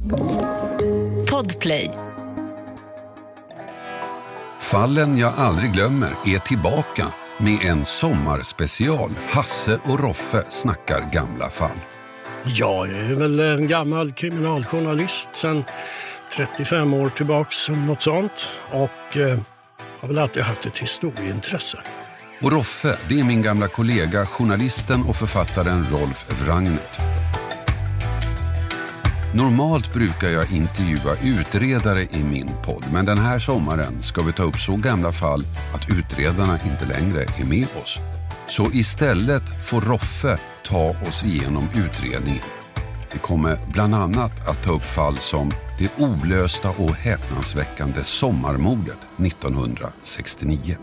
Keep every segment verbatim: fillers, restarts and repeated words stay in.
Podplay. Fallen jag aldrig glömmer är tillbaka med en sommarspecial. Hasse och Roffe snackar gamla fall. Jag är väl en gammal kriminaljournalist sedan trettiofem år tillbaks, något sånt. Och eh, har väl alltid haft ett historieintresse. Och Roffe, det är min gamla kollega, journalisten och författaren Rolf Wrangnet. Normalt brukar jag intervjua utredare i min podd, men den här sommaren ska vi ta upp så gamla fall att utredarna inte längre är med oss. Så istället får Roffe ta oss igenom utredningen. Vi kommer bland annat att ta upp fall som det olösta och häpnadsväckande sommarmordet nittonhundrasextionio.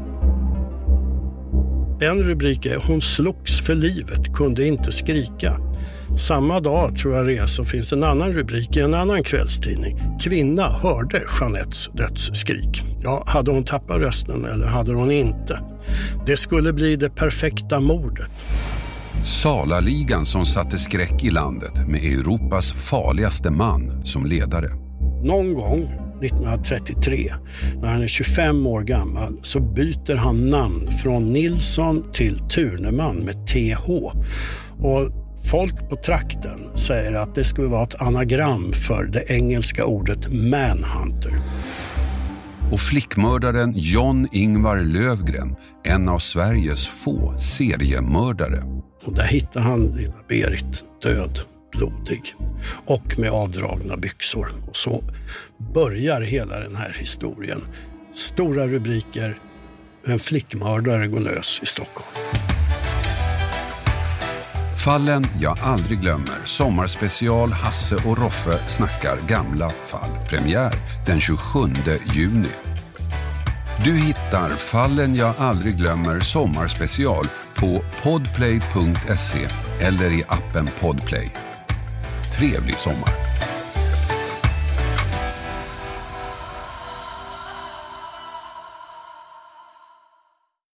En rubrik är "Hon slogs för livet, kunde inte skrika". Samma dag tror jag det är, så finns en annan rubrik i en annan kvällstidning. "Kvinna hörde Jeanettes dödsskrik". Ja, hade hon tappat rösten eller hade hon inte? Det skulle bli det perfekta mordet. Salaligan som satte skräck i landet med Europas farligaste man som ledare. Någon gång nittonhundratrettiotre, när han är tjugofem år gammal, så byter han namn från Nilsson till Turneman med T H. Och folk på trakten säger att det skulle vara ett anagram för det engelska ordet manhunter. Och flickmördaren John Ingvar Lövgren, en av Sveriges få seriemördare. Och där hittar han lilla Berit död, blodig och med avdragna byxor. Och så börjar hela den här historien. Stora rubriker, en flickmördare går lös i Stockholm. Fallen jag aldrig glömmer. Sommarspecial Hasse och Roffe snackar gamla fall. Premiär den tjugosjunde juni. Du hittar Fallen jag aldrig glömmer sommarspecial på podplay punkt se eller i appen Podplay. Trevlig sommar!